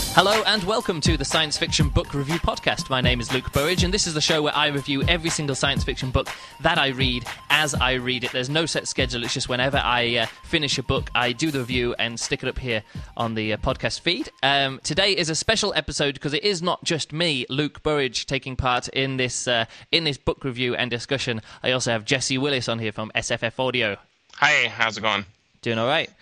Hello and welcome to the Science Fiction Book Review Podcast. My name is Luke Burridge, and this is the show where I review every single science fiction book that I read as I read it. There's no set schedule, it's just whenever I finish a book, I do the review and stick it up here on the podcast feed. Today is a special episode because it is not just me, Luke Burridge, taking part in this book review and discussion. I also have Jesse Willis on here from SFF Audio. Hi, how's it going? Doing all right.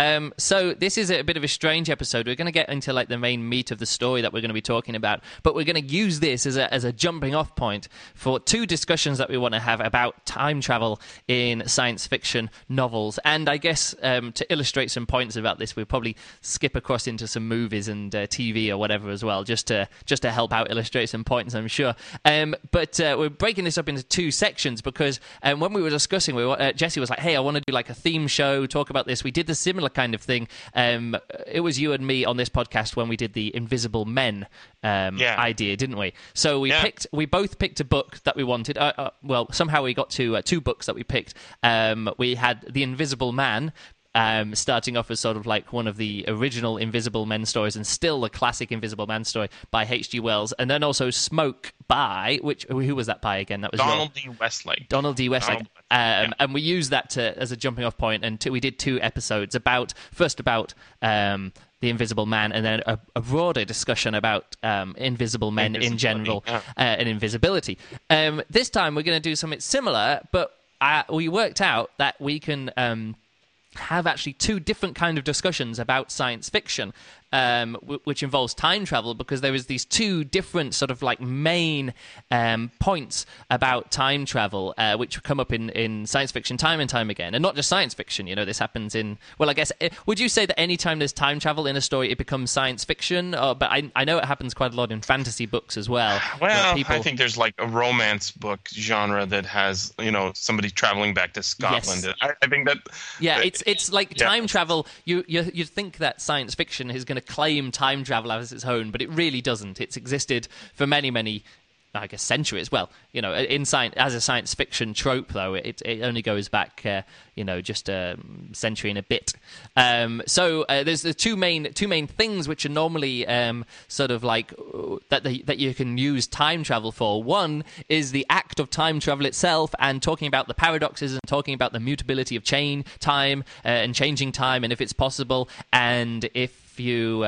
So this is a bit of a strange episode. We're going to get into like the main meat of the story that we're going to be talking about, but we're going to use this as a jumping off point for two discussions that we want to have about time travel in science fiction novels. And I guess to illustrate some points about this, we'll probably skip across into some movies and TV or whatever as well, just to help out illustrate some points, I'm sure. But we're breaking this up into two sections because when we were discussing, Jesse was like, "Hey, I want to do like a theme show, talk about this." We did the similar kind of thing. It was you and me on this podcast when we did the Invisible Men idea, didn't we? So we both picked a book that we wanted. Well, somehow we got to two books that we picked. We had The Invisible Man, starting off as sort of like one of the original Invisible Men stories and still a classic Invisible Man story by H.G. Wells, and then also Smoke by, who was that by again? That was Donald D. Westlake. Donald D. Westlake. And we used that as a jumping off point, and we did two episodes about The Invisible Man, and then a broader discussion about invisible men in general and invisibility. This time we're going to do something similar, but we worked out that we can have actually two different kind of discussions about science fiction, which involves time travel, because there is these two different sort of like main points about time travel, which come up in science fiction time and time again, and not just science fiction. You know, this happens in, well, I guess, would you say that any time there's time travel in a story, it becomes science fiction? But I know it happens quite a lot in fantasy books as well. Well, I think there's like a romance book genre that has, somebody traveling back to Scotland. Yes. I think that... Yeah, it's like time travel. You think that science fiction is going to claim time travel as its own, but it really doesn't. It's existed for many, I guess, centuries. Well, in science, as a science fiction trope, though, it only goes back, just a century and a bit. So there's the two main things which are normally sort of like that you can use time travel for. One is the act of time travel itself, and talking about the paradoxes and talking about the mutability of time and changing time, and if it's possible, and if you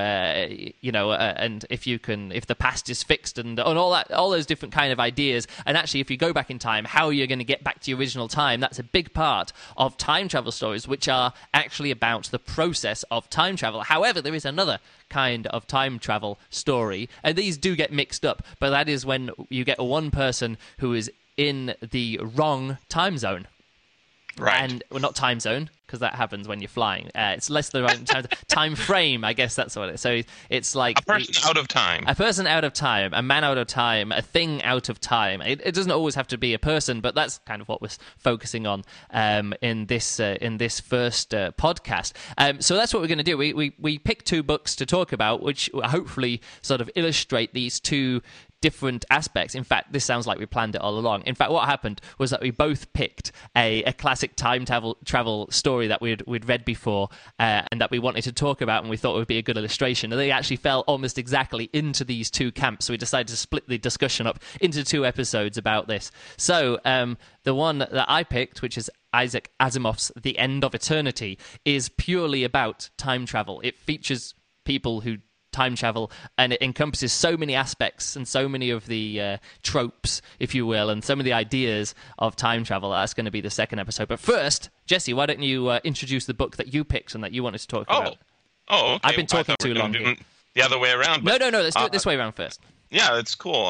and if the past is fixed and all those different kind of ideas, and actually if you go back in time, how you're going to get back to your original time. That's a big part of time travel stories, which are actually about the process of time travel. However, there is another kind of time travel story, and these do get mixed up, but that is when you get one person who is in the wrong time zone. Right. And not time zone, because that happens when you're flying. It's less the right time frame, I guess that's what it is. So it's like... A person out of time. A person out of time, a man out of time, a thing out of time. It doesn't always have to be a person, but that's kind of what we're focusing on in this first podcast. So that's what we're going to do. We picked two books to talk about, which hopefully sort of illustrate these two different aspects. In fact, this sounds like we planned it all along. In fact, what happened was that we both picked a classic time travel story that we'd read before and that we wanted to talk about, and we thought it would be a good illustration. And they actually fell almost exactly into these two camps, so we decided to split the discussion up into two episodes about this. So the one that I picked, which is Isaac Asimov's The End of Eternity, is purely about time travel. It features people who time travel, and it encompasses so many aspects and so many of the tropes, if you will, and some of the ideas of time travel. That's going to be the second episode. But first, Jesse, why don't you introduce the book that you picked and that you wanted to talk about? Oh, okay. I've been talking too long here. The other way around. But, no, let's do it this way around first. Yeah, it's cool.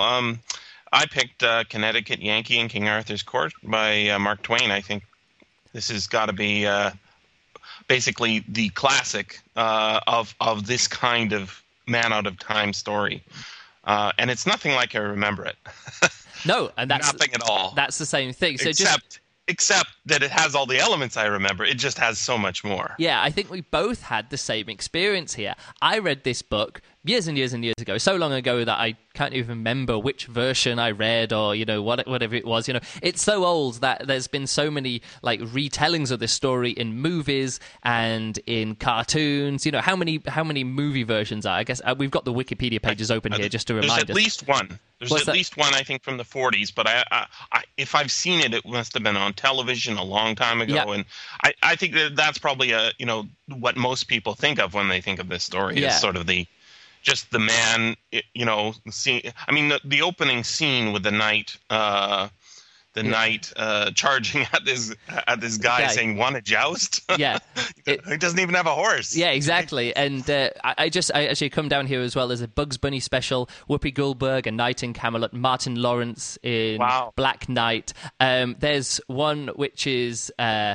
I picked Connecticut Yankee in King Arthur's Court by Mark Twain. I think this has got to be basically the classic of this kind of man out of time story, and it's nothing like I remember it. No, and that's nothing at all. That's the same thing. So except that it has all the elements I remember. It just has so much more. Yeah, I think we both had the same experience here. I read this book years and years and years ago, so long ago that I can't even remember which version I read or whatever it was. It's so old that there's been so many like retellings of this story in movies and in cartoons. How many movie versions are? I guess we've got the Wikipedia pages open here just to remind us. There's at least one. There's at least one, I think, from the 40s. But I if I've seen it, it must have been on television a long time ago. Yeah. And I think that's probably what most people think of when they think of this story is sort of the man, the opening scene with the knight, charging at this guy saying, "Want to joust?" Yeah, he doesn't even have a horse. Yeah, exactly. And I actually come down here as well as a Bugs Bunny special, Whoopi Goldberg, A Night in Camelot, Martin Lawrence in Black Knight. There's one which is.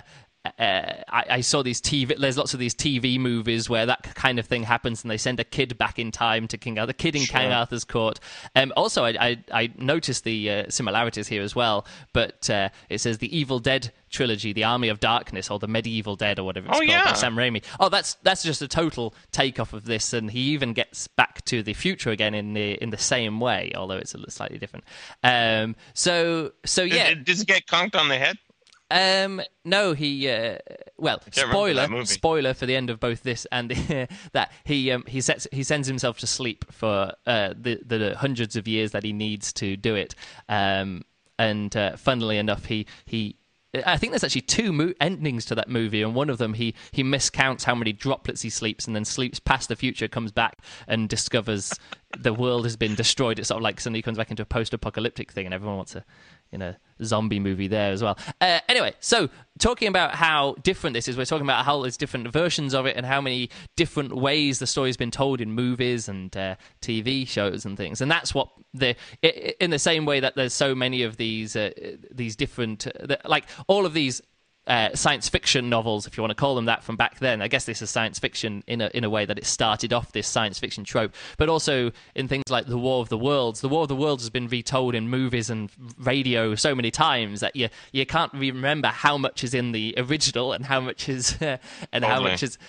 I saw these TV. There's lots of these TV movies where that kind of thing happens, and they send a kid back in time to King Arthur. The kid in King Arthur's court. Also, I noticed the similarities here as well. But it says the Evil Dead trilogy, the Army of Darkness, or the Medieval Dead, or whatever it's called, by Sam Raimi. Oh, that's just a total takeoff of this, and he even gets back to the future again in the same way, although it's slightly different. So yeah. Does he get conked on the head? No, he spoiler for the end of both this and that he sends himself to sleep for the hundreds of years that he needs to do it. And funnily enough, I think there's actually two endings to that movie, and one of them he miscounts how many droplets he sleeps, and then sleeps past the future, comes back and discovers the world has been destroyed. It's sort of like suddenly comes back into a post-apocalyptic thing, and everyone wants a zombie movie there as well. Anyway, so talking about how different this is, we're talking about how there's different versions of it and how many different ways the story's been told in movies and TV shows and things. And that's what in the same way that there's so many of these different, like all of these science fiction novels, if you want to call them that, from back then. I guess this is science fiction in a way that it started off this science fiction trope, but also in things like The War of the Worlds. The War of the Worlds has been retold in movies and radio so many times that you can't remember how much is in the original and how much is how much is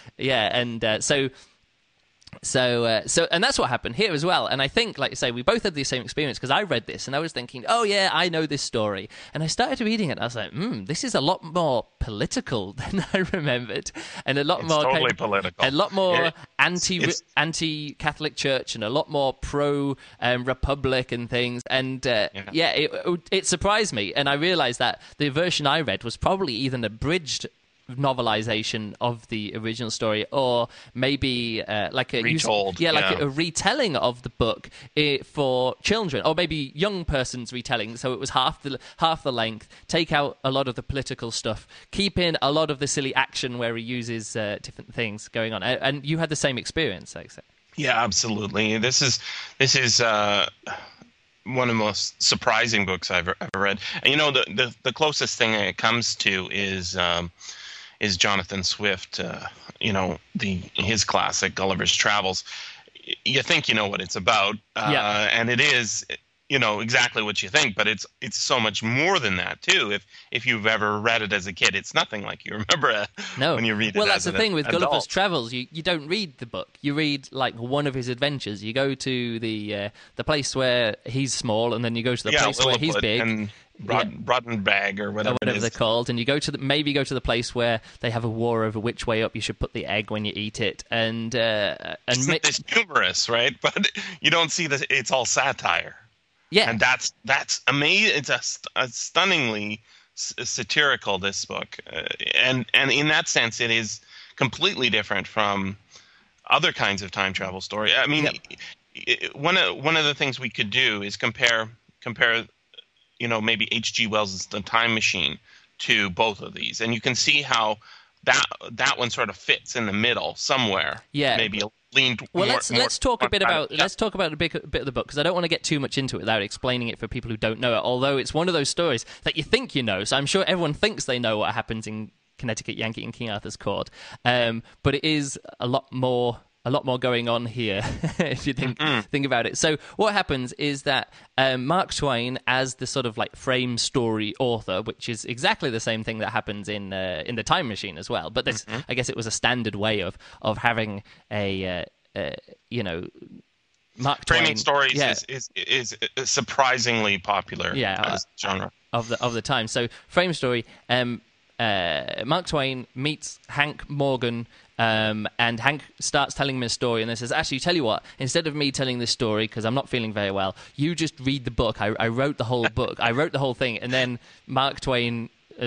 So and that's what happened here as well. And I think, like you say, we both had the same experience, because I read this and I was thinking, oh yeah, I know this story. And I started reading it and I was like, this is a lot more political than I remembered, and a lot more totally political, a lot more anti-Catholic Church, and a lot more pro Republic and things. And it surprised me, and I realized that the version I read was probably either an abridged novelization of the original story, or maybe like a retold, a retelling of the book for children, or maybe young person's retelling. So it was half the length, take out a lot of the political stuff, keep in a lot of the silly action where he uses different things going on. And you had the same experience, I say. Yeah, absolutely. This is one of the most surprising books I've ever read. And the closest thing it comes to is Jonathan Swift, his classic Gulliver's Travels. You think you know what it's about, and it is, exactly what you think, but it's so much more than that too. If you've ever read it as a kid, it's nothing like you remember when you read it. Well, that's as the thing with adult. Gulliver's Travels. You don't read the book. You read like one of his adventures. You go to the place where he's small, and then you go to the place where he's big. And Brodenbag or whatever they're called, and you go to the place where they have a war over which way up you should put the egg when you eat it, and it's humorous, right? But you don't see that it's all satire. Yeah, and that's amazing. It's a stunningly satirical, this book, and in that sense, it is completely different from other kinds of time travel story. I mean, one of the things we could do is compare. Maybe H.G. Wells' The Time Machine to both of these, and you can see how that one sort of fits in the middle somewhere. Yeah, maybe leaned. Well, more, let's talk a bit about let's talk about a bit of the book, because I don't want to get too much into it without explaining it for people who don't know it. Although it's one of those stories that you think you know, so I'm sure everyone thinks they know what happens in Connecticut Yankee and King Arthur's Court, but it is a lot more going on here if you think about it. So what happens is that Mark Twain, as the sort of like frame story author, which is exactly the same thing that happens in the Time Machine as well, but this I guess it was a standard way of having a Mark Twain, framing stories is surprisingly popular as genre of the time. So frame story. Mark Twain meets Hank Morgan, and Hank starts telling him a story, and then says, "Actually, tell you what, instead of me telling this story because I'm not feeling very well, you just read the book. I wrote the whole book. I wrote the whole thing." And then Mark Twain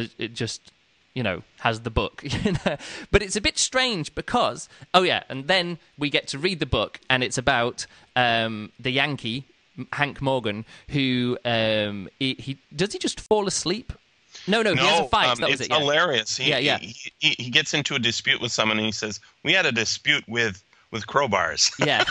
has the book. But it's a bit strange because, and then we get to read the book, and it's about the Yankee, Hank Morgan, who he just fall asleep? No, he has a fight. It's hilarious. He gets into a dispute with someone, and he says, "We had a dispute with crowbars." Yeah.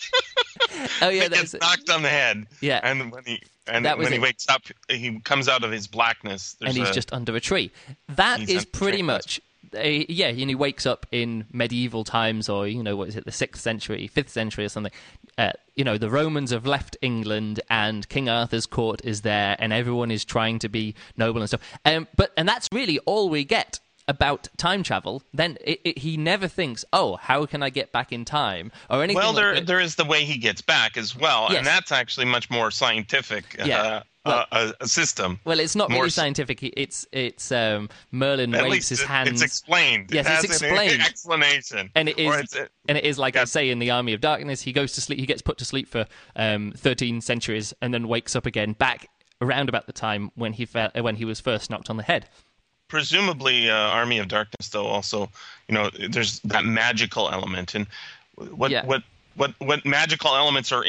He gets knocked on the head. Yeah. And when he wakes up, he comes out of his blackness. And he's just under a tree. That is pretty much... and he wakes up in medieval times, or, what is it, the 6th century, 5th century or something. The Romans have left England, and King Arthur's court is there, and everyone is trying to be noble and stuff. And that's really all we get about time travel. Then he never thinks, how can I get back in time, or anything. Well, there is the way he gets back as well, yes. And that's actually much more scientific. A system. Well, it's not really scientific. It's Merlin waves his hands. It's explained. Yes, it's explained. An explanation. And it is like I say in the Army of Darkness. He goes to sleep. He gets put to sleep for 13 centuries, and then wakes up again back around about the time when he was first knocked on the head. Presumably, Army of Darkness, though, also, there's that magical element, and what magical elements are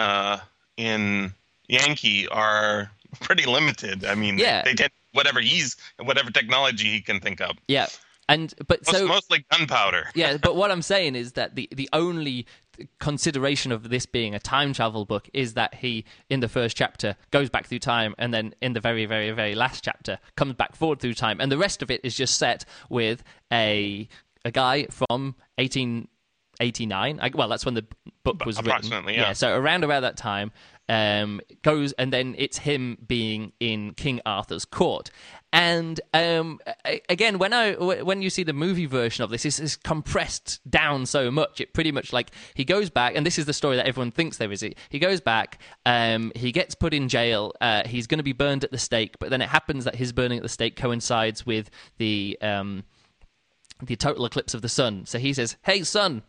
in Yankee are pretty limited. I mean, they get whatever technology he can think of. Yeah, mostly gunpowder. Yeah, but what I'm saying is that the only consideration of this being a time travel book is that he, in the first chapter, goes back through time, and then in the very, very, very last chapter, comes back forward through time, and the rest of it is just set with a guy from 1889. Well, that's when the book was written. Approximately, yeah. So around about that time, goes, and then it's him being in King Arthur's court. And again, when you see the movie version of this, it's compressed down so much. It pretty much, like, he goes back, and this is the story that everyone thinks there is. He goes back, he gets put in jail, he's going to be burned at the stake, but then it happens that his burning at the stake coincides with the total eclipse of the sun. So he says, "Hey, sun,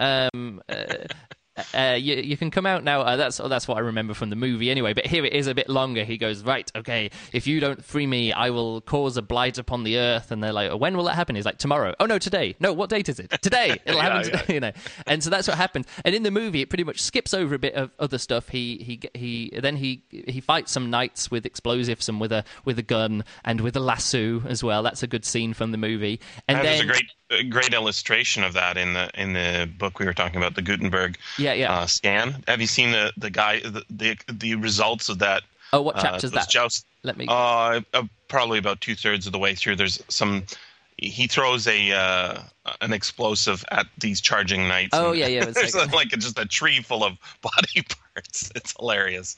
you can come out now." That's what I remember from the movie anyway, but here it is a bit longer. He goes, "Right, okay, if you don't free me, I will cause a blight upon the earth." And they're like, "When will that happen?" He's like, "Tomorrow." "Oh no, today." "No, what date is it?" "Today." It'll happen today, And so that's what happens. And in the movie, it pretty much skips over a bit of other stuff. He fights some knights with explosives and with a gun and with a lasso as well. That's a good scene from the movie. And there's a great illustration of that in the book we were talking about, the Gutenberg scan. Have you seen the results of that? Oh, what chapter is that? Joust. Let me. Probably about 2/3 of the way through. There's some. He throws an explosive at these charging knights. Oh yeah. There's just a tree full of body parts. It's hilarious.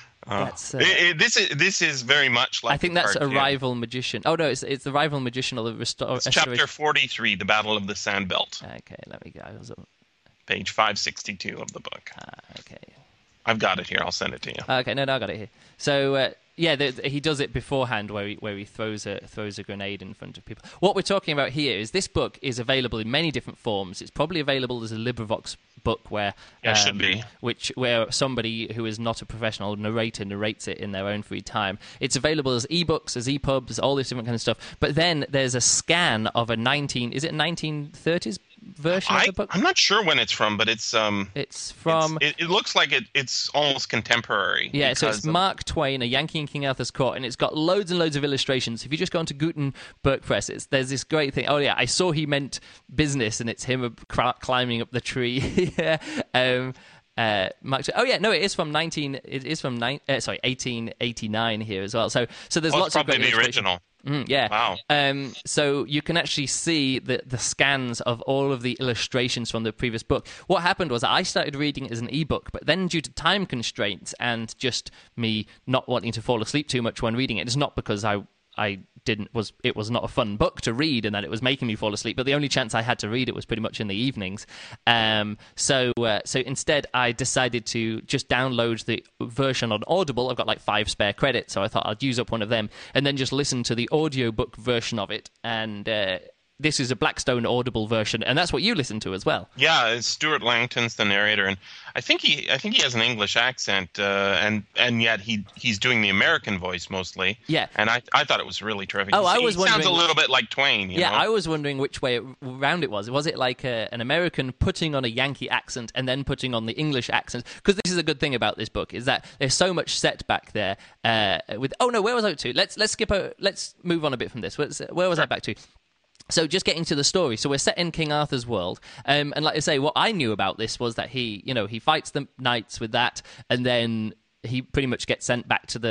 This is very much like. I think that's a rival magician. Oh no, it's the rival magician of the restore. It's chapter 43, the Battle of the Sand Belt. Okay, let me go. Page 562 of the book. Okay. I've got it here. I'll send it to you. Okay, no, I got it here. So he does it beforehand, where he throws a grenade in front of people. What we're talking about here is this book is available in many different forms. It's probably available as a LibriVox book where should be, where somebody who is not a professional narrator narrates it in their own free time. It's available as ebooks, as EPUBs, all this different kind of stuff. But then there's a scan of a 1930s version of the book? I'm not sure when it's from, but it's from. It looks like it's almost contemporary. Yeah, so it's Mark Twain, A Yankee in King Arthur's Court, and it's got loads and loads of illustrations. If you just go onto Gutenberg Press, there's this great thing. Oh yeah, I saw he meant business, and it's him climbing up the tree. Mark. Oh yeah, no, it is from 1889 here as well. So there's lots of great the original. Yeah. Wow. So you can actually see the scans of all of the illustrations from the previous book. What happened was I started reading it as an ebook, but then due to time constraints and just me not wanting to fall asleep too much when reading it, it's not because I it was not a fun book to read, and that it was making me fall asleep. But the only chance I had to read it was pretty much in the evenings. So instead, I decided to just download the version on Audible. I've got like 5 spare credits, so I thought I'd use up one of them, and then just listen to the audiobook version of it. And this is a Blackstone Audible version, and that's what you listen to as well. Yeah, it's Stuart Langton's the narrator, and I think he has an English accent, and yet he's doing the American voice mostly. Yeah, and I thought it was really terrific. Oh, I was wondering. Sounds a little bit like Twain. You know? I was wondering which way around it was. Was it like an American putting on a Yankee accent and then putting on the English accent? Because this is a good thing about this book, is that there's so much set back there. Where was I to? Let's move on a bit from this. Where was I back to? So just getting to the story. So we're set in King Arthur's world, and like I say, what I knew about this was that he fights the knights with that, and then he pretty much gets sent back to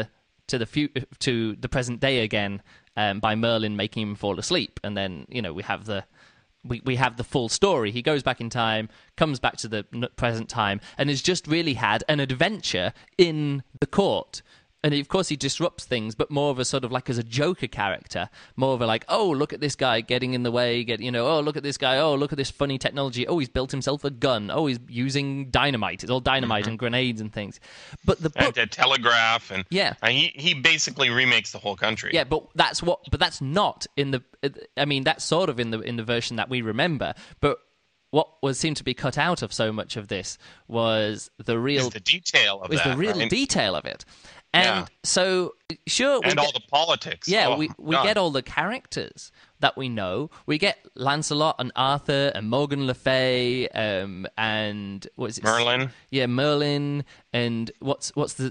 the present day again by Merlin making him fall asleep, and then we have the full story. He goes back in time, comes back to the present time, and has just really had an adventure in the court. And of course he disrupts things, but more of a sort of like as a Joker character, more of a like, oh, look at this guy getting in the way, oh, look at this guy, oh, look at this funny technology, oh, he's built himself a gun, oh, he's using dynamite, it's all dynamite and grenades and things. But the book, and a telegraph, and yeah, and he basically remakes the whole country. Yeah, but that's not in the. I mean, that's sort of in the version that we remember, but. What seemed to be cut out of so much of this was the detail of detail of it. And so, sure... And all the politics. Yeah, we get all the characters that we know. We get Lancelot and Arthur and Morgan Le Fay and... what is it? Merlin. Yeah, Merlin. And what's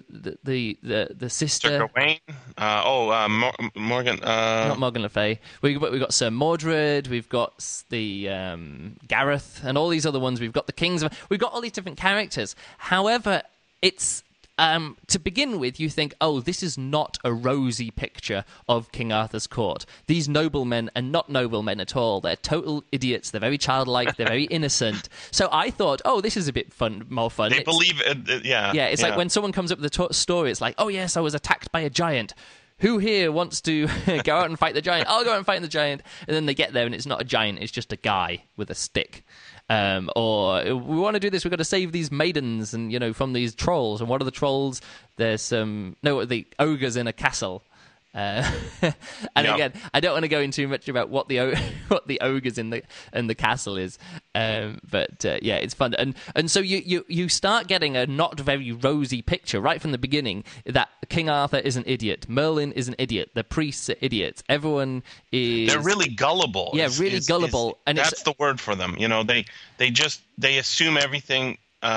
the sister? Sir Gawain. Morgan... Not Morgan Le Fay. We've got Sir Mordred. We've got the Gareth and all these other ones. We've got the kings. We've got all these different characters. However, it's... to begin with, you think, oh, this is not a rosy picture of King Arthur's court. These noblemen are not noblemen at all. They're total idiots. They're very childlike. They're very innocent. So I thought, oh, this is a bit more fun. They believe it, yeah. Yeah, it's like when someone comes up with a story, it's like, oh, yes, I was attacked by a giant. Who here wants to go out and fight the giant? I'll go out and fight the giant. And then they get there, and it's not a giant. It's just a guy with a stick. Or we want to do this. We've got to save these maidens, and from these trolls. And what are the trolls? There's the ogres in a castle. Again, I don't want to go into too much about what the ogres in the castle is, but it's fun, and so you start getting a not very rosy picture right from the beginning that King Arthur is an idiot, Merlin is an idiot, the priests are idiots, everyone is... They're really gullible. Yeah, really gullible, and that's the word for them. They assume everything.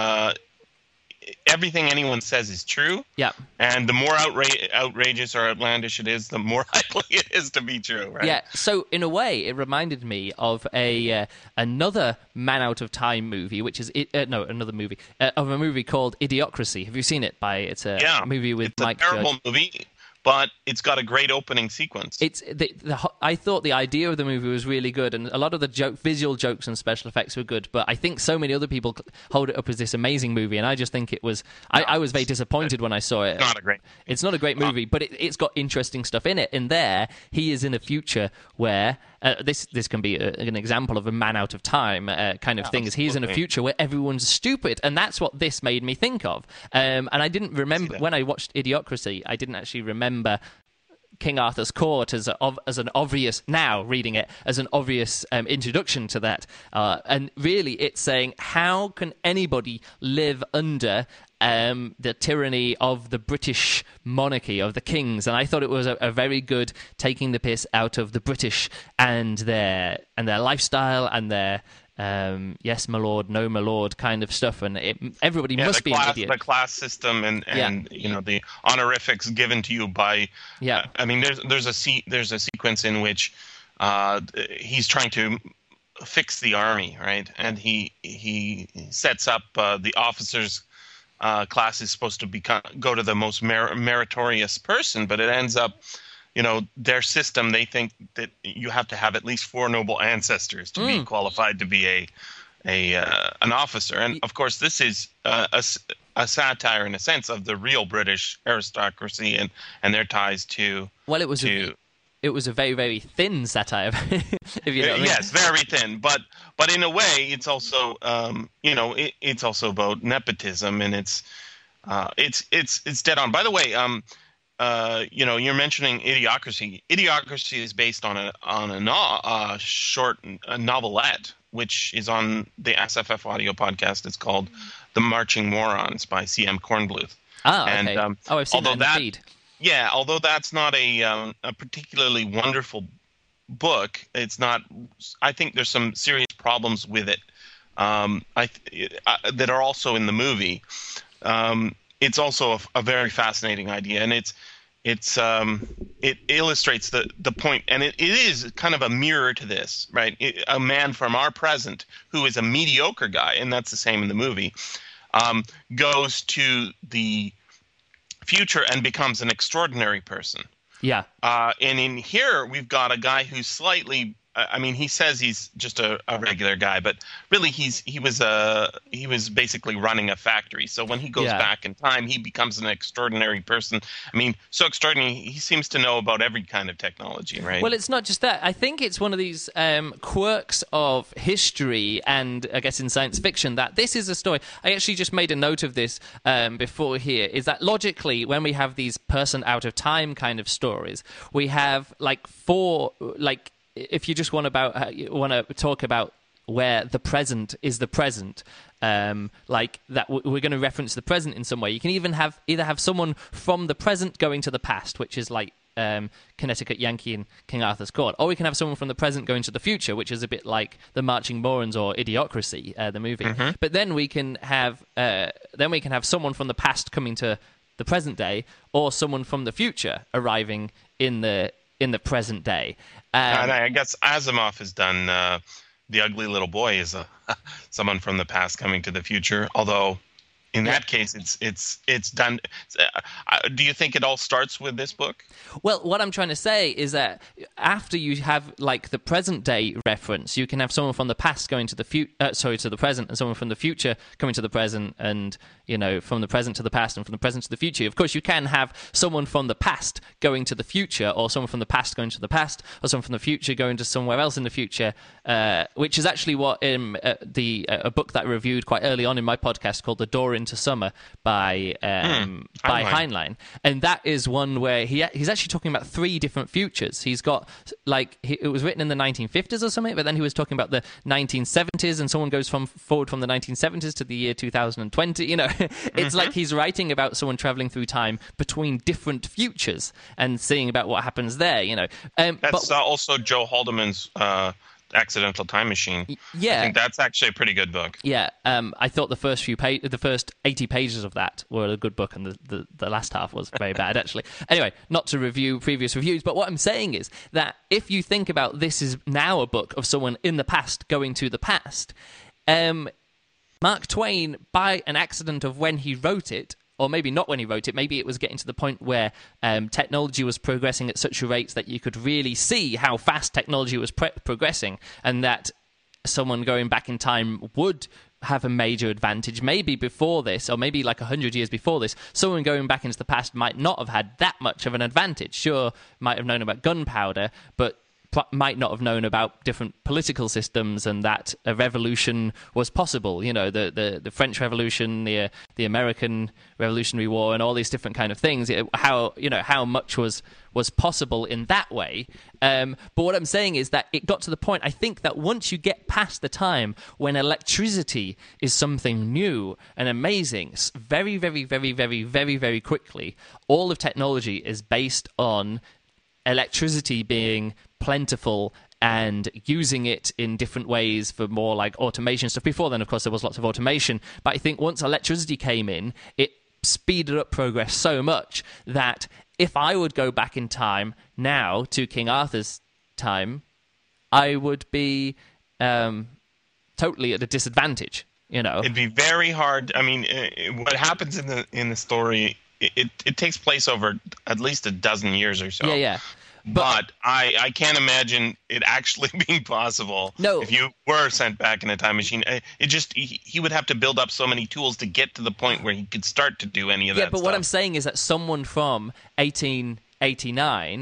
Everything anyone says is true. Yeah. And the more outrageous or outlandish it is, the more likely it is to be true, right? Yeah. So in a way, it reminded me of another Man Out of Time movie, which is another movie of a movie called Idiocracy. Have you seen it? It's a movie with Mike Judge. It's a terrible movie. But it's got a great opening sequence. I thought the idea of the movie was really good, and a lot of the visual jokes and special effects were good. But I think so many other people hold it up as this amazing movie, and I just think it was. I was very disappointed when I saw it. It's not a great movie, but it's got interesting stuff in it. And there, he is in a future where this can be an example of a Man Out of Time kind of thing. Is he's in a future where everyone's stupid, and that's what this made me think of. And I didn't remember when I watched Idiocracy. I didn't actually remember King Arthur's court as an obvious, now reading it, as an obvious introduction to that. And really it's saying, how can anybody live under the tyranny of the British monarchy, of the kings? And I thought it was a very good taking the piss out of the British and their lifestyle and their yes, my lord, no, my lord, kind of stuff, and everybody must be an idiot. The class system and the honorifics given to you by. Yeah, I mean, there's a sequence in which he's trying to fix the army, right, and he sets up the officers. Class is supposed to go to the most meritorious person, but it ends up. Their system, they think that you have to have at least 4 noble ancestors to be qualified to be an officer. And, of course, this is a satire, in a sense, of the real British aristocracy and their ties to... Well, it was it was a very, very thin satire. If you know what I mean. Yes, very thin, but in a way, it's also it's also about nepotism, and it's dead on. By the way, you're mentioning Idiocracy. Idiocracy is based on a short novelette, which is on the SFF audio podcast. It's called The Marching Morons by C.M. Kornbluth. Ah, okay. And, I've seen that in the feed. Yeah, although that's not a particularly wonderful book, it's not. I think there's some serious problems with it that are also in the movie. It's also a very fascinating idea, and it illustrates the point, and it is kind of a mirror to this, right? A man from our present who is a mediocre guy, and that's the same in the movie, goes to the future and becomes an extraordinary person. Yeah. And in here, we've got a guy who's slightly. I mean, he says he's just a regular guy, but really he was basically running a factory. So when he goes back in time, he becomes an extraordinary person. I mean, so extraordinary, he seems to know about every kind of technology, right? Well, it's not just that. I think it's one of these quirks of history and, I guess, in science fiction that this is a story. I actually just made a note of this before here, is that logically, when we have these person out of time kind of stories, we have if you just want to talk about where the present is the present, like that, we're going to reference the present in some way. You can even either have someone from the present going to the past, which is like Connecticut Yankee and King Arthur's Court, or we can have someone from the present going to the future, which is a bit like the Marching Morons or Idiocracy, the movie. Mm-hmm. But then we can have someone from the past coming to the present day, or someone from the future arriving in the present day. And I guess Asimov has done The Ugly Little Boy is someone from the past coming to the future. Although in that case, it's done. Do you think it all starts with this book? Well, what I'm trying to say is that after you have like the present day reference, you can have someone from the past going to the to the present, and someone from the future coming to the present, and from the present to the past, and from the present to the future. Of course, you can have someone from the past going to the future, or someone from the past going to the past, or someone from the future going to somewhere else in the future, which is actually what a book that I reviewed quite early on in my podcast called The Door into Summer by Heinlein. And that is one where he's actually talking about three different futures. He's got it was written in the 1950s or something, but then he was talking about the 1970s, and someone goes forward from the 1970s to the year 2020. It's like he's writing about someone traveling through time between different futures and seeing about what happens there. That's also Joe Haldeman's Accidental Time Machine. Yeah, I think that's actually a pretty good book. Yeah, I thought the first 80 pages of that were a good book, and the last half was very bad, actually. Anyway, not to review previous reviews, but what I'm saying is that if you think about this is now a book of someone in the past going to the past, Mark Twain, by an accident of when he wrote it, or maybe not when he wrote it, maybe it was getting to the point where technology was progressing at such a rate that you could really see how fast technology was progressing, and that someone going back in time would have a major advantage. Maybe before this, or maybe like 100 years before this, someone going back into the past might not have had that much of an advantage. Sure, might have known about gunpowder, but might not have known about different political systems, and that a revolution was possible. The French Revolution, the American Revolutionary War, and all these different kind of things. How much was possible in that way. But what I'm saying is that it got to the point, I think, that once you get past the time when electricity is something new and amazing, very, very, very, very, very, very quickly, all of technology is based on electricity being plentiful and using it in different ways for more like automation stuff. Before then, of course, there was lots of automation. But I think once electricity came in, it speeded up progress so much that if I would go back in time now to King Arthur's time, I would be totally at a disadvantage. It'd be very hard. I mean, what happens in the story, it takes place over at least a dozen years or so. Yeah. But I can't imagine it actually being possible. No. If you were sent back in a time machine. He would have to build up so many tools to get to the point where he could start to do any of that stuff. Yeah, but what I'm saying is that someone from 1889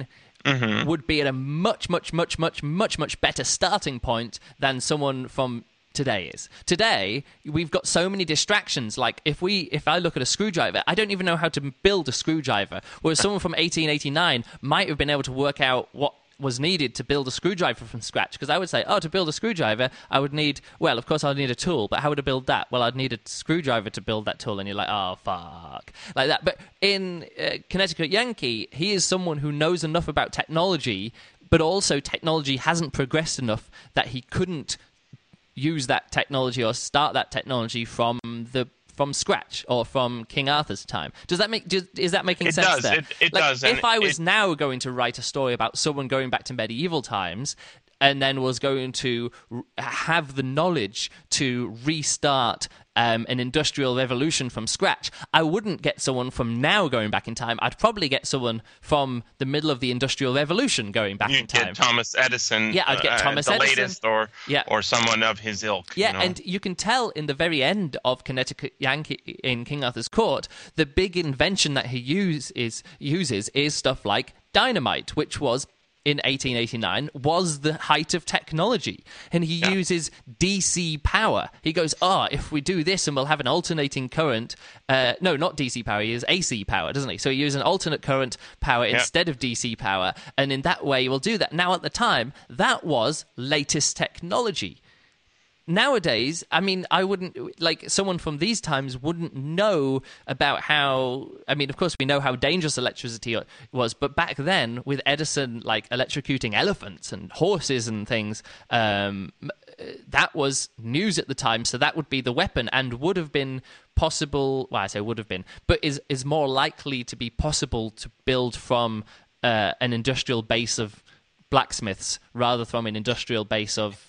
would be at a much better starting point than someone from today is. Today, we've got so many distractions. Like, if I look at a screwdriver, I don't even know how to build a screwdriver. Whereas someone from 1889 might have been able to work out what was needed to build a screwdriver from scratch. Because I would say, to build a screwdriver, I would need, well, of course I'd need a tool, but how would I build that? Well, I'd need a screwdriver to build that tool. And you're like, oh, fuck. Like that. But in Connecticut Yankee, he is someone who knows enough about technology, but also technology hasn't progressed enough that he couldn't use that technology or start that technology from scratch or from King Arthur's time. Is that making sense? Does. There? It does. If I was now going to write a story about someone going back to medieval times and then was going to have the knowledge to restart an industrial revolution from scratch, I wouldn't get someone from now going back in time. I'd probably get someone from the middle of the Industrial Revolution going back in time. You'd get Thomas Edison. Yeah, I'd get Thomas Edison. The latest, or someone of his ilk. Yeah, you know? And you can tell in the very end of Connecticut Yankee in King Arthur's Court, the big invention that he uses is stuff like dynamite, which was in 1889 was the height of technology, and he uses DC power. He goes, if we do this and we'll have an alternating current, no, not DC power, he uses AC power, doesn't he? So he uses an alternate current power instead of DC power, and in that way we'll do that. Now at the time, that was latest technology. Nowadays, I mean, I wouldn't, like, someone from these times wouldn't know about how, I mean, of course, we know how dangerous electricity was, but back then, with Edison, like, electrocuting elephants and horses and things, that was news at the time, so that would be the weapon, and would have been possible, well, I say would have been, but is more likely to be possible to build from an industrial base of blacksmiths, rather from an industrial base of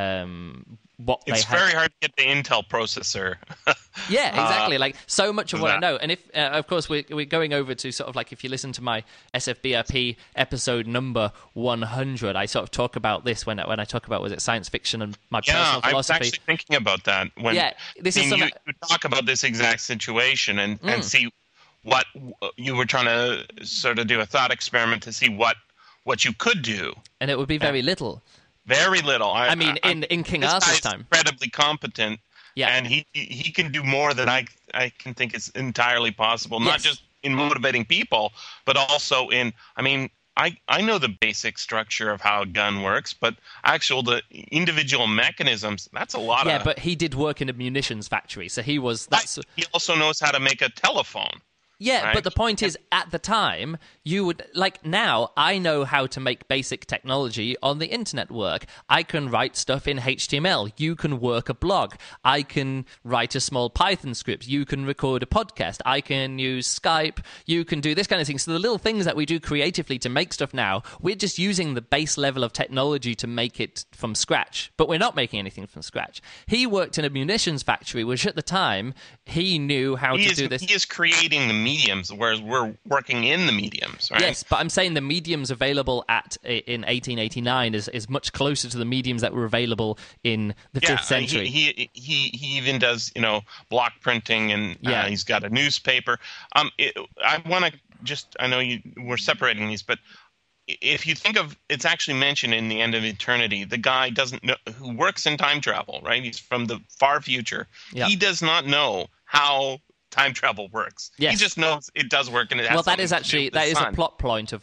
it's very hard to get the Intel processor. Yeah, exactly. Like, so much of what I know. And if, of course, we're going over to sort of like, if you listen to my SFBRP episode number 100, I sort of talk about this when I talk about, was it science fiction and my personal philosophy. I was actually thinking about that. When, you talk about this exact situation and see what you were trying to sort of do a thought experiment to see what you could do. And it would be very little. Very little. I mean, in King Arthur's time, incredibly competent, and he can do more than I can think is entirely possible. Not just in motivating people, but also in. I mean, I know the basic structure of how a gun works, but the individual mechanisms. That's a lot. Yeah, but he did work in a munitions factory, so he was. He also knows how to make a telephone. Yeah, right? But the point is, at the time, you would, like now, I know how to make basic technology on the internet work. I can write stuff in HTML. You can work a blog. I can write a small Python script. You can record a podcast. I can use Skype. You can do this kind of thing. So the little things that we do creatively to make stuff now, we're just using the base level of technology to make it from scratch. But we're not making anything from scratch. He worked in a munitions factory, which at the time, he knew how to do this. He is creating the mediums, whereas we're working in the mediums, right? Yes, but I'm saying the mediums available in 1889 is much closer to the mediums that were available in the 5th century. He even does, block printing, and he's got a newspaper. I want to I know we're separating these, but if you think of, it's actually mentioned in The End of Eternity, the guy doesn't know, who works in time travel, right? He's from the far future. Yeah. He does not know how time travel works. Yes. He just knows it does work, and it has. Well, that is actually a plot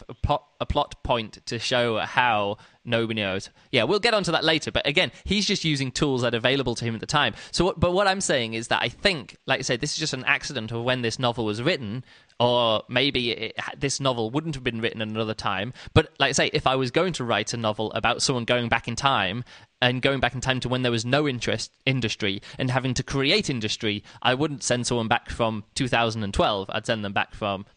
point to show how nobody knows. Yeah, we'll get onto that later. But again, he's just using tools that are available to him at the time. But what I'm saying is that I think, like I said, this is just an accident of when this novel was written. Or maybe this novel wouldn't have been written at another time. But like I say, if I was going to write a novel about someone going back in time and going back in time to when there was no industry and having to create industry, I wouldn't send someone back from 2012. I'd send them back from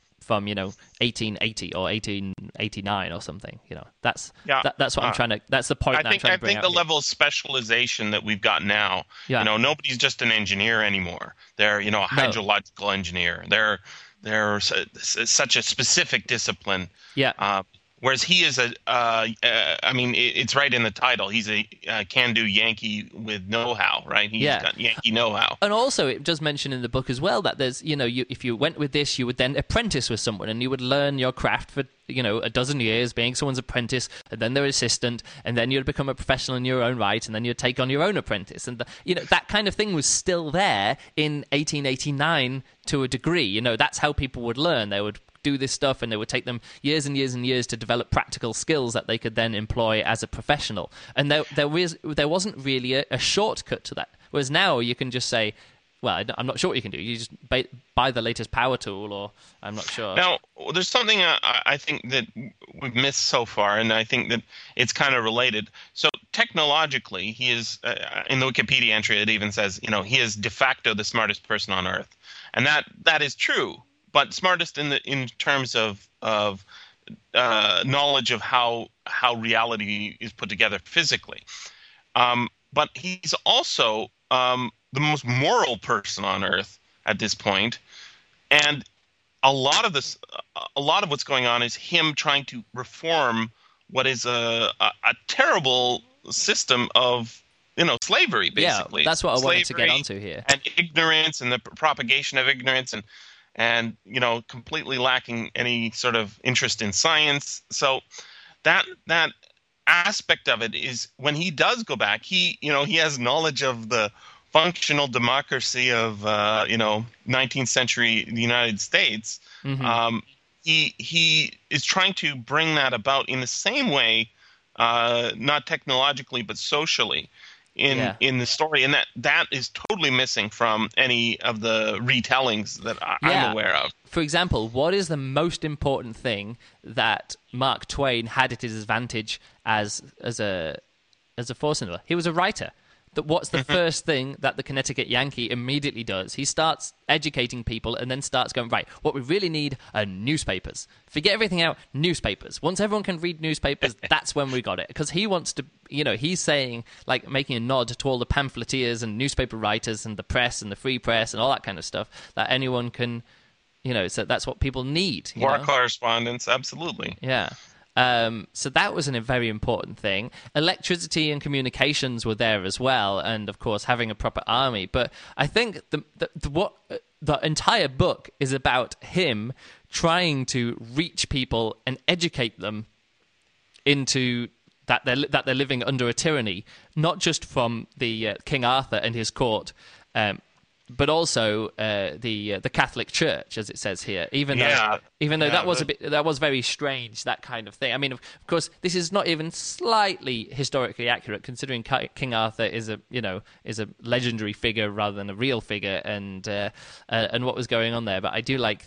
1880 or 1889 or something. That's what I'm trying to. That's the point I'm trying to bring out. I think the level of specialization that we've got now. Yeah. Nobody's just an engineer anymore. They're a hydrological engineer. They're such a specific discipline. Yeah. Whereas he is it's right in the title. He's a can-do Yankee with know-how, right? He's got Yankee know-how. And also, it does mention in the book as well that there's, if you went with this, you would then apprentice with someone and you would learn your craft for a dozen years being someone's apprentice, and then their assistant, and then you'd become a professional in your own right, and then you'd take on your own apprentice. And that kind of thing was still there in 1889 to a degree. That's how people would learn. They would do this stuff, and it would take them years and years and years to develop practical skills that they could then employ as a professional. And there wasn't really a shortcut to that. Whereas now you can just say, well, I'm not sure what you can do. You just buy the latest power tool, or I'm not sure. Now, there's something I think that we've missed so far, and I think that it's kind of related. So technologically, he is, in the Wikipedia entry, it even says, he is de facto the smartest person on Earth. And that is true. But smartest in terms of knowledge of how reality is put together physically. But he's also the most moral person on Earth at this point, and a lot of what's going on is him trying to reform what is a terrible system of slavery, basically. Yeah, that's what slavery I wanted to get onto here. And ignorance and the propagation of ignorance and completely lacking any sort of interest in science. So that aspect of it is, when he does go back, he has knowledge of the functional democracy of 19th century United States. Mm-hmm. He is trying to bring that about in the same way, not technologically but socially, in the story, and that is totally missing from any of the retellings that I'm aware of. For example, what is the most important thing that Mark Twain had at his advantage as a force-involver? He was a writer. What's the first thing that the Connecticut Yankee immediately does? He starts educating people and then starts going, right, what we really need are newspapers. Forget everything out, newspapers. Once everyone can read newspapers, that's when we got it. Because he wants to, he's saying, like, making a nod to all the pamphleteers and newspaper writers and the press and the free press and all that kind of stuff, that anyone can, so that's what people need. War correspondence, absolutely. Yeah. So that was a very important thing. Electricity and communications were there as well, and of course having a proper army. But I think the entire book is about him trying to reach people and educate them into that they're living under a tyranny, not just from the King Arthur and his court, but also the Catholic Church, as it says here. Even though that was very strange, that kind of thing. I mean, of course, this is not even slightly historically accurate, considering King Arthur is a legendary figure rather than a real figure, and what was going on there. But I do like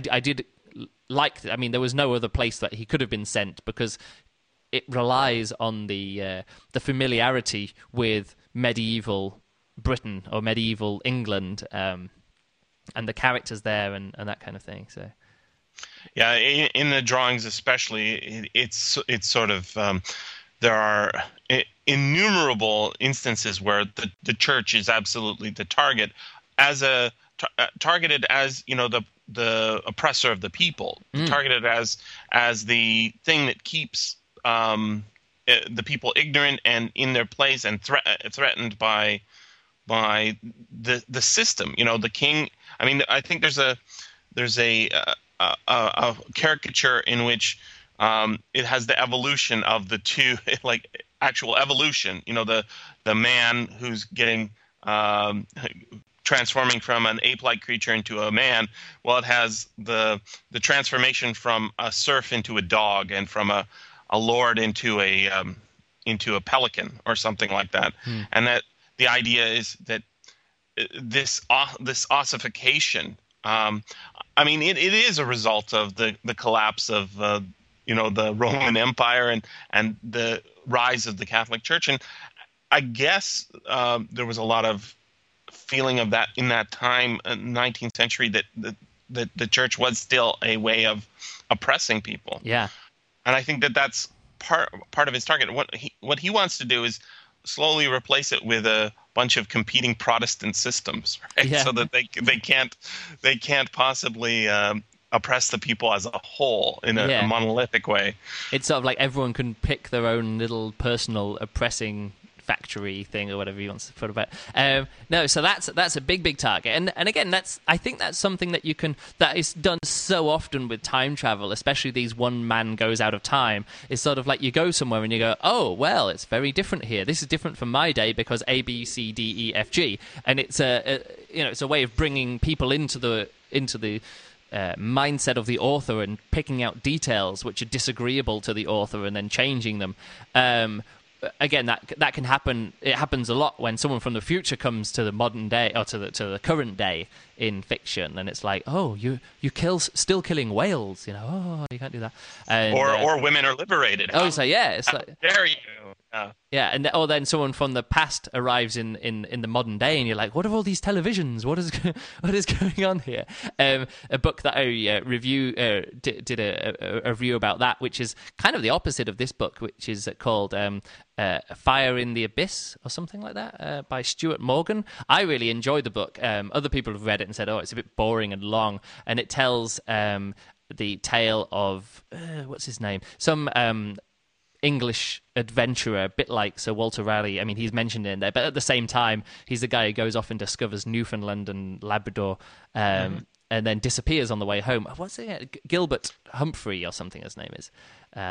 I mean, there was no other place that he could have been sent, because it relies on the familiarity with medieval Britain or medieval England, and the characters there and that kind of thing. So, yeah, in the drawings especially, it's sort of there are innumerable instances where the church is absolutely the target, targeted as the oppressor of the people, targeted as the thing that keeps the people ignorant and in their place and threatened by the system. The king. I mean, I think there's a caricature in which it has the evolution of the two, like actual evolution. The man who's getting transforming from an ape-like creature into a man. Well, it has the transformation from a serf into a dog, and from a lord into a pelican or something like that. And that the idea is that this ossification, I mean, it is a result of the collapse of the Roman Empire and the rise of the Catholic Church. And I guess there was a lot of feeling of that in that time, 19th century, that the church was still a way of oppressing people. Yeah. And I think that's part of his target. What he wants to do is slowly replace it with a bunch of competing Protestant systems, right? Yeah. So that they can't possibly oppress the people as a whole in a monolithic way. It's sort of like everyone can pick their own little personal oppressing factory thing or whatever he wants to put about. No, so that's a big target, and again, I think that's something that that is done so often with time travel, especially these one man goes out of time. It's sort of like you go somewhere and you go, oh well, it's very different here. This is different from my day because A, B, C, D, E, F, G, and it's it's a way of bringing people into the mindset of the author and picking out details which are disagreeable to the author and then changing them. Again, that can happen. It happens a lot when someone from the future comes to the modern day or to the current day in fiction, and it's like, oh, you still killing whales, oh, you can't do that. And, or women are liberated. Oh, so yeah, it's like, dare you? Yeah, and then someone from the past arrives in the modern day, and you're like, what are all these televisions? What is going on here? A book that I did a review about that, which is kind of the opposite of this book, which is called Fire in the Abyss or something like that, by Stuart Morgan. I really enjoyed the book. Other people have read it and said, oh, it's a bit boring and long, and it tells the tale of what's his name? Some English adventurer, a bit like Sir Walter Raleigh. I mean, he's mentioned in there, but at the same time, he's the guy who goes off and discovers Newfoundland and Labrador, and then disappears on the way home. What's it? Gilbert Humphrey or something his name is.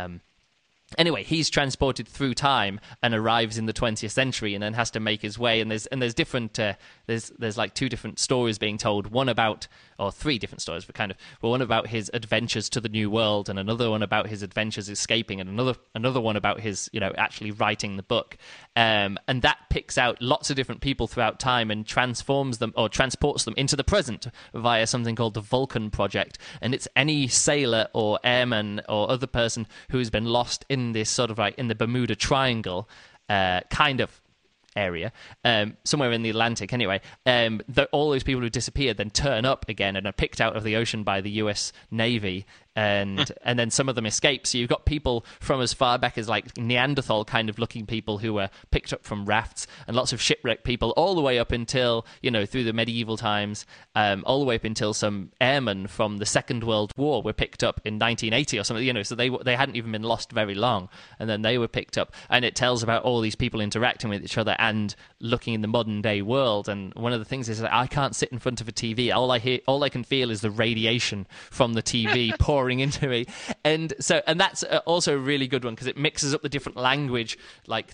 Anyway, he's transported through time and arrives in the 20th century, and then has to make his way. And there's different there's like two different stories being told. One about, or three different stories, but one about his adventures to the New World, and another one about his adventures escaping, and another one about his actually writing the book. And that picks out lots of different people throughout time and transforms them or transports them into the present via something called the Vulcan Project. And it's any sailor or airman or other person who's been lost in this sort of like in the Bermuda Triangle kind of area, somewhere in the Atlantic anyway. All those people who disappeared then turn up again and are picked out of the ocean by the US Navy, and then some of them escape. So you've got people from as far back as like Neanderthal kind of looking people who were picked up from rafts, and lots of shipwrecked people all the way up until, through the medieval times, all the way up until some airmen from the Second World War were picked up in 1980 or something, so they hadn't even been lost very long, and then they were picked up, and it tells about all these people interacting with each other and looking in the modern day world. And one of the things is that I can't sit in front of a TV. All I can feel is the radiation from the TV pouring into me, and that's also a really good one because it mixes up the different language. Like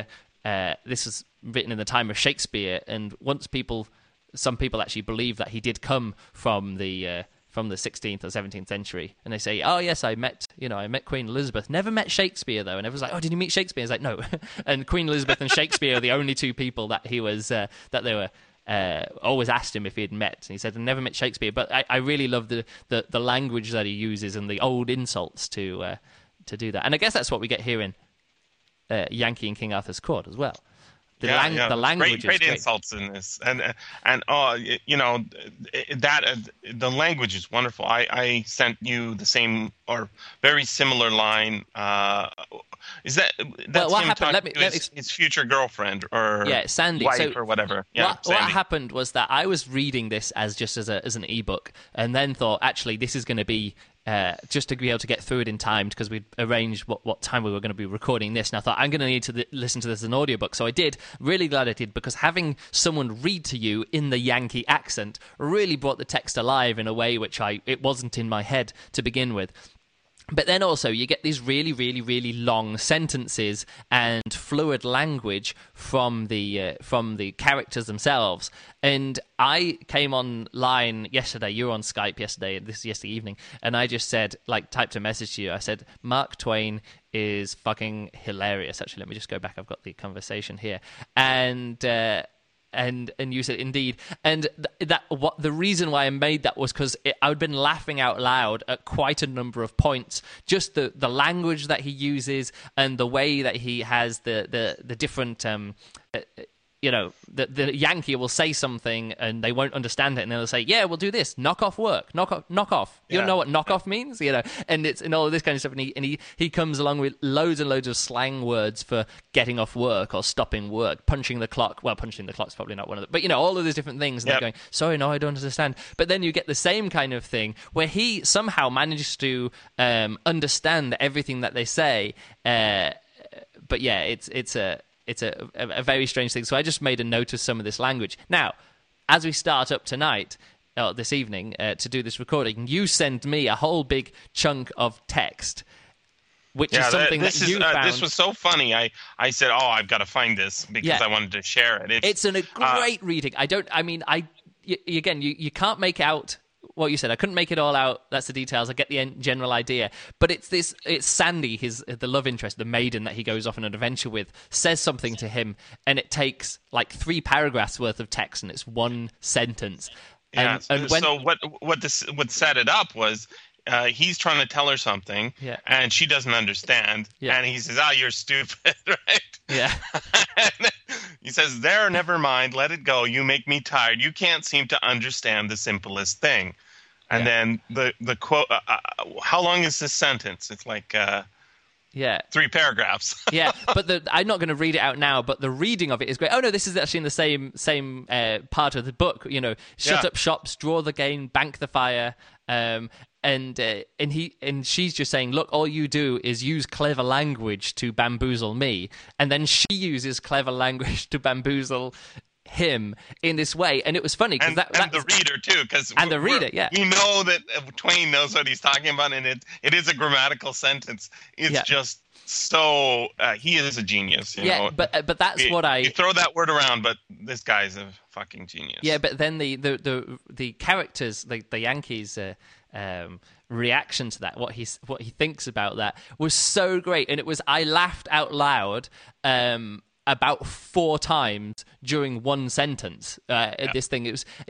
this was written in the time of Shakespeare, and some people actually believe that he did come from the 16th or 17th century, and they say, oh yes, I met Queen Elizabeth. Never met Shakespeare though, and everyone's like, oh, did you meet Shakespeare? It's like, no. And Queen Elizabeth and Shakespeare are the only two people that he was that they were. Always asked him if he had met, and he said, I never met Shakespeare. But I really love the language that he uses and the old insults to do that. And I guess that's what we get here in Yankee and King Arthur's Court as well. The language great is great. Insults in this, and the language is wonderful. I sent you the same or very similar line. Is that's what him happened? talking to his future girlfriend or Sandy, wife or whatever? Yeah, what happened was that I was reading this as an ebook, and then thought, actually, this is going to be just to be able to get through it in time, because we'd arranged what time we were going to be recording this, and I thought, I'm going to need to listen to this as an audiobook. So I did. Really glad I did, because having someone read to you in the Yankee accent really brought the text alive in a way which it wasn't in my head to begin with. But then also you get these really, really, really long sentences and fluid language from the characters themselves. And I came online yesterday. You were on Skype yesterday. This is yesterday evening, and I just said, typed a message to you. I said, Mark Twain is fucking hilarious. Actually, let me just go back. I've got the conversation here, and you said indeed, and the reason why I made that was because I'd been laughing out loud at quite a number of points, just the language that he uses and the way that he has the different the Yankee will say something and they won't understand it, and they'll say, yeah, we'll do this, knock off work, knock off. You know what knock off means, and it's and all this kind of stuff, and he comes along with loads and loads of slang words for getting off work or stopping work, punching the clock. Well, punching the clock's probably not one of them, but all of these different things, and they're going, sorry, no, I don't understand. But then you get the same kind of thing where he somehow manages to understand everything that they say, but yeah, it's it's a very strange thing. So I just made a note of some of this language. Now, as we start up tonight, this evening, to do this recording, you send me a whole big chunk of text, which is something that you found. This was so funny. I said, "Oh, I've got to find this," because I wanted to share it. It's a great reading. You can't make out what you said. I couldn't make it all out. That's the details. I get the general idea. But it's Sandy, the love interest, the maiden that he goes off on an adventure with, says something to him, and it takes like 3 paragraphs worth of text, and it's one sentence. Yeah. So what set it up was he's trying to tell her something, and she doesn't understand, and he says, "You're stupid," right? Yeah. He says, "There, never mind. Let it go. You make me tired. You can't seem to understand the simplest thing." And then the quote. How long is this sentence? It's like 3 paragraphs. Yeah, but I'm not going to read it out now, but the reading of it is great. Oh no, this is actually in the same part of the book. You know, shut up shops, draw the gain, bank the fire, and she's just saying, look, all you do is use clever language to bamboozle me, and then she uses clever language to bamboozle him in this way. And it was funny because and the reader too, we know that Twain knows what he's talking about, and it is a grammatical sentence. It's just so he is a genius, you know. But that's you throw that word around, but this guy's a fucking genius. Yeah, but then the characters, the Yankees reaction to that, what he thinks about that was so great, and I laughed out loud about 4 times during one sentence. This thing,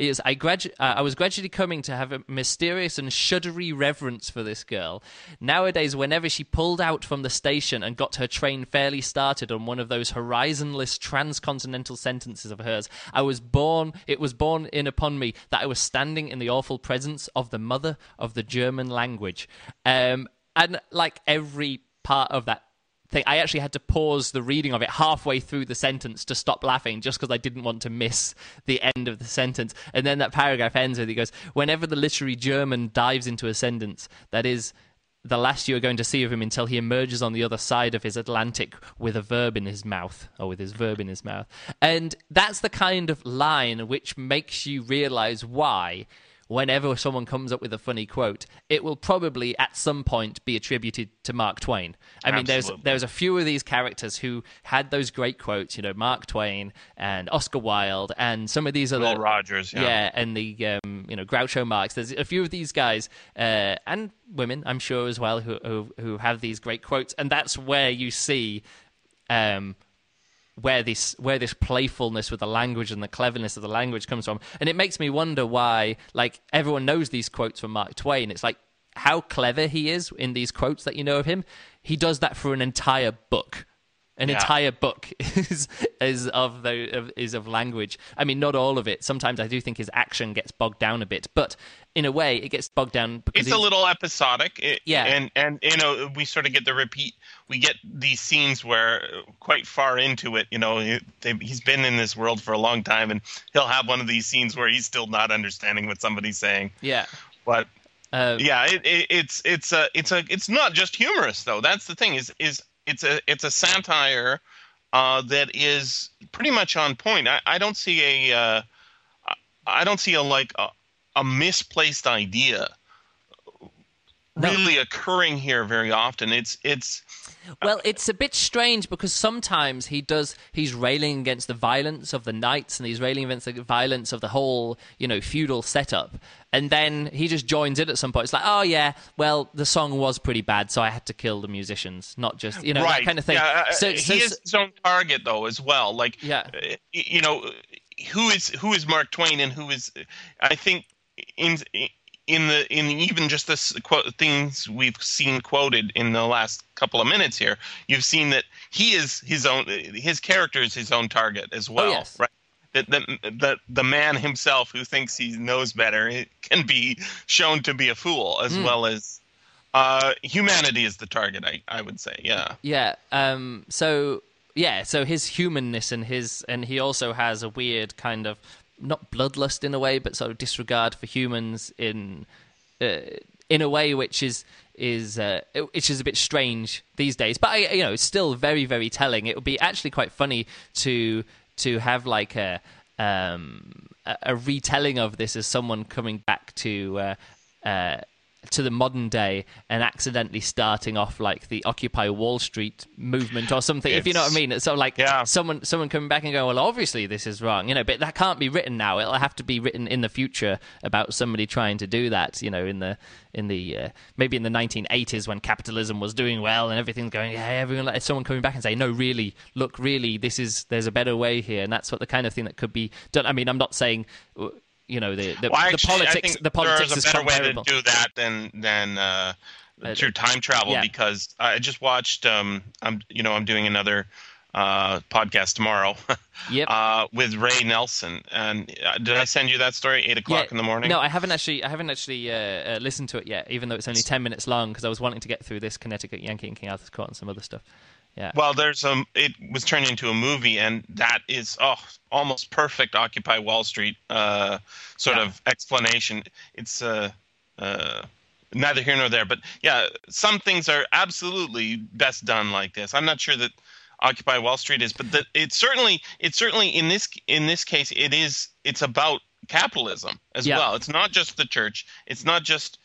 I was gradually coming to have a mysterious and shuddery reverence for this girl. Nowadays, whenever she pulled out from the station and got her train fairly started on one of those horizonless transcontinental sentences of hers, it was borne in upon me that I was standing in the awful presence of the mother of the German language. And like every part of that thing, I actually had to pause the reading of it halfway through the sentence to stop laughing, just because I didn't want to miss the end of the sentence. And then that paragraph ends with, he goes, "Whenever the literary German dives into a sentence, that is the last you are going to see of him until he emerges on the other side of his Atlantic with a verb in his mouth," or with his verb in his mouth. And that's the kind of line which makes you realize why, whenever someone comes up with a funny quote, it will probably at some point be attributed to Mark Twain. I mean, there's a few of these characters who had those great quotes, you know, Mark Twain and Oscar Wilde and some of these other... Will Rogers, and the, Groucho Marx. There's a few of these guys, and women, I'm sure, as well, who have these great quotes, and that's where you see... where this playfulness with the language and the cleverness of the language comes from. And it makes me wonder why, like, everyone knows these quotes from Mark Twain. It's like how clever he is in these quotes that you know of him. He does that for an entire book. An entire book is of language. I mean, not all of it. Sometimes I do think his action gets bogged down a bit, but in a way, it gets bogged down because it's a little episodic. And you know, we sort of get the repeat. We get these scenes where quite far into it, you know, he's been in this world for a long time, and he'll have one of these scenes where he's still not understanding what somebody's saying. Yeah, but it's not just humorous though. That's the thing. It's a satire that is pretty much on point. I don't see a misplaced idea really occurring here very often. It's a bit strange because sometimes he's railing against the violence of the knights, and he's railing against the violence of the whole, you know, feudal setup. And then he just joins in at some point. It's like, oh yeah, well, the song was pretty bad, so I had to kill the musicians, not just, you know, that kind of thing. Yeah, he is his own target though as well. Like, you know, who is Mark Twain, and who is, I think, in even just this things we've seen quoted in the last couple of minutes here, you've seen that his character is his own target as well, right? That the man himself who thinks he knows better can be shown to be a fool, as well as humanity is the target. I would say, So his humanness and he also has a weird kind of, not bloodlust in a way, but sort of disregard for humans in in a way which is a bit strange these days. But it's still very, very telling. It would be actually quite funny to have like a retelling of this as someone coming back to the modern day and accidentally starting off like the Occupy Wall Street movement or something, if you know what I mean. It's sort of like someone coming back and going, well, obviously this is wrong, but that can't be written now. It'll have to be written in the future about somebody trying to do that, in the maybe in the 1980s when capitalism was doing well and everything's going, everyone, someone coming back and say, no, really, look, really, there's a better way here. And that's what the kind of thing that could be done. I mean, I'm not saying the politics. The politics there's a better way to do that than through time travel, because I just watched. I'm doing another podcast tomorrow. With Ray Nelson, and did I send you that story? 8:00 in the morning. No, I haven't actually listened to it yet, even though it's only 10 minutes long, because I was wanting to get through this Connecticut Yankee and King Arthur's Court and some other stuff. Yeah. Well, it was turned into a movie, and that is almost perfect Occupy Wall Street sort of explanation. It's neither here nor there, but some things are absolutely best done like this. I'm not sure that Occupy Wall Street is, but it's certainly in this case it's about capitalism as well. It's not just the church. It's not just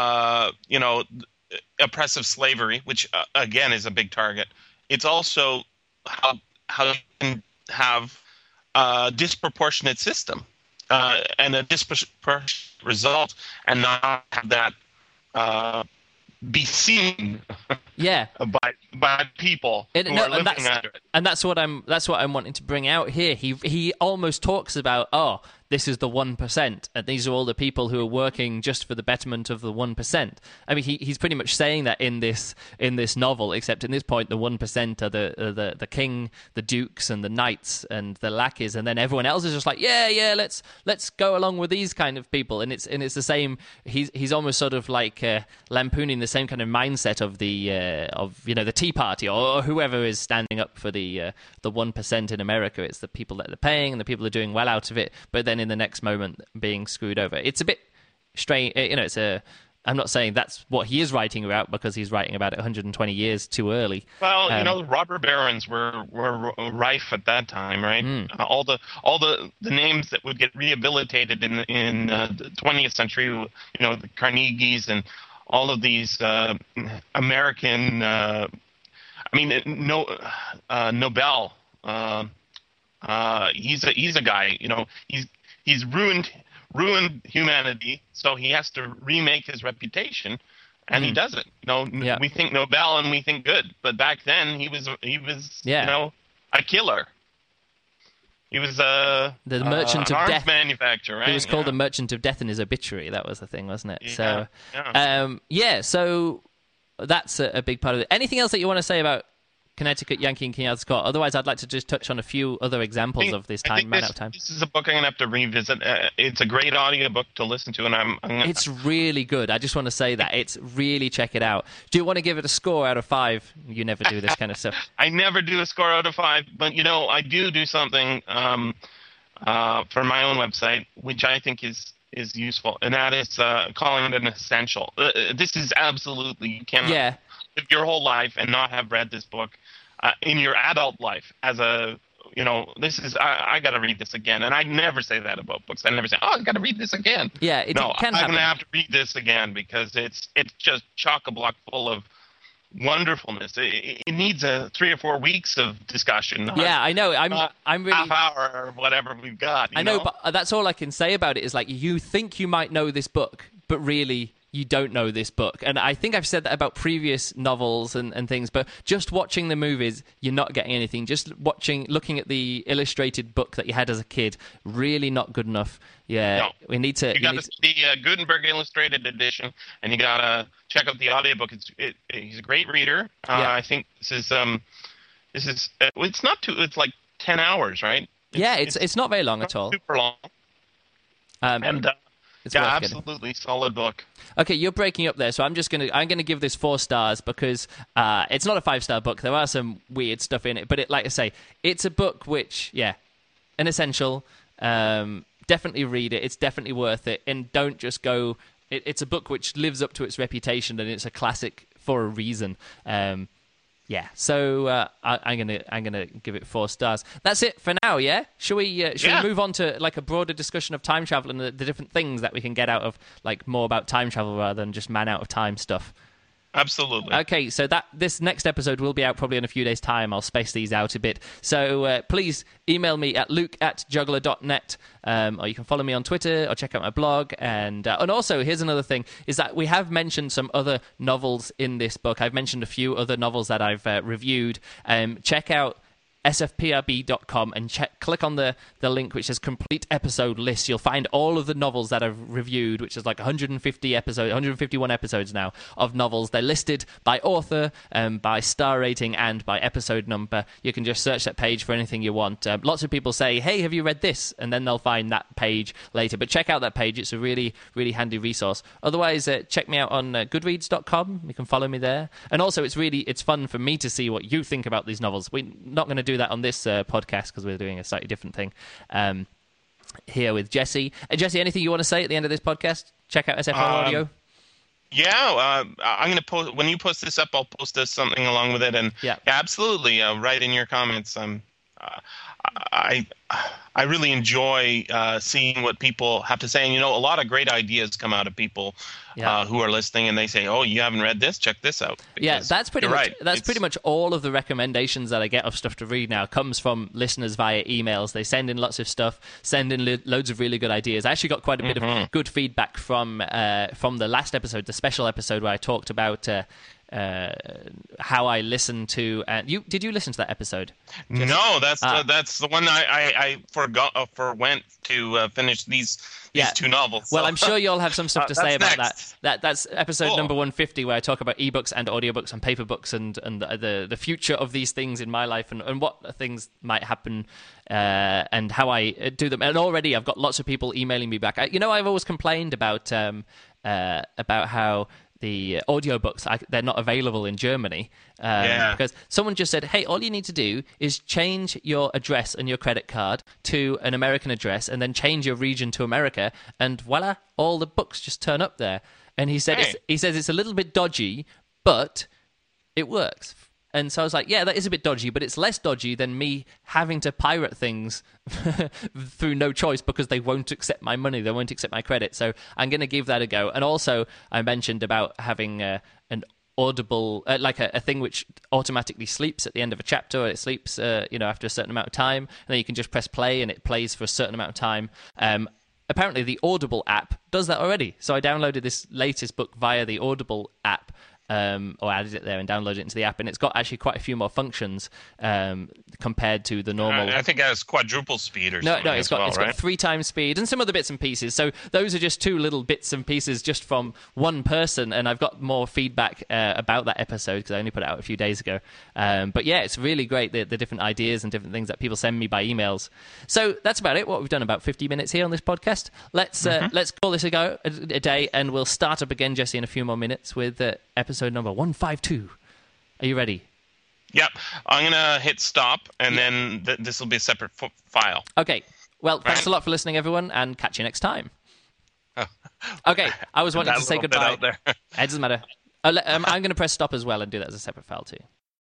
oppressive slavery, which again is a big target. It's also how you can have a disproportionate system and a disproportionate result, and not have that be seen by people who are living under it. And that's what I'm wanting to bring out here. He almost talks about, this is the 1%, and these are all the people who are working just for the betterment of the 1%. I mean, he's pretty much saying that in this novel, except in this point, the 1% are the king, the dukes, and the knights, and the lackeys, and then everyone else is just like, let's go along with these kind of people, and it's the same. He's almost sort of like lampooning the same kind of mindset of the Tea Party or whoever is standing up for the 1% in America. It's the people that are paying and the people who are doing well out of it, but then in the next moment being screwed over. It's a bit strange. I'm not saying that's what he is writing about, because he's writing about it 120 years too early. Well, robber barons were rife at that time, right? All the names that would get rehabilitated in the 20th century, the Carnegies and all of these American. Nobel. He's a guy. He's ruined humanity, so he has to remake his reputation, and he does it. We think Nobel and we think good, but back then he was a killer. He was the merchant of death manufacturer. Right? He was called the merchant of death in his obituary. That was the thing, wasn't it? So that's a big part of it. Anything else that you want to say about Connecticut Yankee and King Arthur's Court? Otherwise, I'd like to just touch on a few other examples of this time. Man out of time. This is a book I'm going to have to revisit. It's a great audiobook to listen to, and it's really good. I just want to say that. It's really, check it out. Do you want to give it a score out of 5? You never do this kind of stuff. I never do a score out of 5, but I do something for my own website, which I think is useful, and that is calling it an essential. This is absolutely, you cannot live your whole life and not have read this book in your adult life. As this is, I got to read this again, and I never say that about books. I never say, I got to read this again. Yeah, I'm going to have to read this again, because it's just chock-a-block full of wonderfulness. It needs 3 or 4 weeks of discussion. I know. I'm really half hour or whatever we've got. I know, but that's all I can say about it. Is like, you think you might know this book, but really you don't know this book. And I think I've said that about previous novels and things, but just watching the movies, you're not getting anything. Just looking at the illustrated book that you had as a kid, really not good enough. Yeah, no. We need to. You got the Gutenberg Illustrated Edition, and you got to check out the audiobook. He's a great reader. I think this is it's not too. It's like 10 hours, right? It's not very long at all. Super long. It's absolutely solid book. Okay, you're breaking up there, so I'm gonna give this 4 stars, because it's not a 5-star book. There are some weird stuff in it, but like I say, it's a book which, an essential. Definitely read it. It's definitely worth it, and don't just go it's a book which lives up to its reputation, and it's a classic for a reason. Yeah, so I'm gonna give it 4 stars. That's it for now. Yeah, should we move on to like a broader discussion of time travel and the different things that we can get out of, like more about time travel rather than just man out of time stuff? Absolutely. Okay, so this next episode will be out probably in a few days' time. I'll space these out a bit. So please email me at luke@juggler.net, or you can follow me on Twitter or check out my blog. And also, here's another thing, is that we have mentioned some other novels in this book. I've mentioned a few other novels that I've reviewed. Check out sfprb.com and click on the link which says complete episode list. You'll find all of the novels that I've reviewed, which is like 151 episodes now of novels. They're listed by author, by star rating, and by episode number. You can just search that page for anything you want. Lots of people say, hey, have you read this? And then they'll find that page later. But check out that page. It's a really, really handy resource. Otherwise, check me out on goodreads.com. You can follow me there. And also, it's fun for me to see what you think about these novels. We're not going to do that on this podcast because we're doing a slightly different thing here with Jesse. Jesse, anything you want to say at the end of this podcast? Check out SFR Audio. Yeah, I'm going to post, when you post this up, I'll post something along with it. And yeah absolutely, write in your comments. I really enjoy seeing what people have to say. And, a lot of great ideas come out of people who are listening, and they say, oh, you haven't read this? Check this out. Yeah, that's pretty much all of the recommendations that I get of stuff to read now comes from listeners via emails. They send in lots of stuff, send in loads of really good ideas. I actually got quite a bit of good feedback from the last episode, the special episode where I talked about how I listen to. Did you listen to that episode? No, that's the one I forwent to finish these 2 novels. Well, I'm sure you'll have some stuff to say about next. That's episode number 150, where I talk about ebooks and audiobooks and paper books and the future of these things in my life and what things might happen and how I do them. And already I've got lots of people emailing me back. I've always complained about how the audiobooks, they're not available in Germany because someone just said, hey, all you need to do is change your address and your credit card to an American address and then change your region to America, and voila, all the books just turn up there. And he said he says it's a little bit dodgy, but it works. And so I was like, yeah, that is a bit dodgy, but it's less dodgy than me having to pirate things through no choice because they won't accept my money, they won't accept my credit. So I'm going to give that a go. And also, I mentioned about having an Audible, like a thing which automatically sleeps at the end of a chapter, or it sleeps, after a certain amount of time, and then you can just press play and it plays for a certain amount of time. Apparently, the Audible app does that already. So I downloaded this latest book via the Audible app. Or added it there and downloaded it into the app, and it's got actually quite a few more functions compared to the normal. I think it has quadruple speed or something. No, it's got 3 times speed and some other bits and pieces. So those are just 2 little bits and pieces just from one person, and I've got more feedback about that episode because I only put it out a few days ago. But yeah, it's really great, the different ideas and different things that people send me by emails. So that's about it. What we've done, about 50 minutes here on this podcast. Let's call this a day, and we'll start up again, Jesse, in a few more minutes with episode number 152. Are you ready? Yep. I'm going to hit stop, and then this will be a separate file. Okay. Well, thanks a lot for listening, everyone, and catch you next time. Okay. I was wanting to say goodbye. It doesn't matter. I'm going to press stop as well and do that as a separate file too.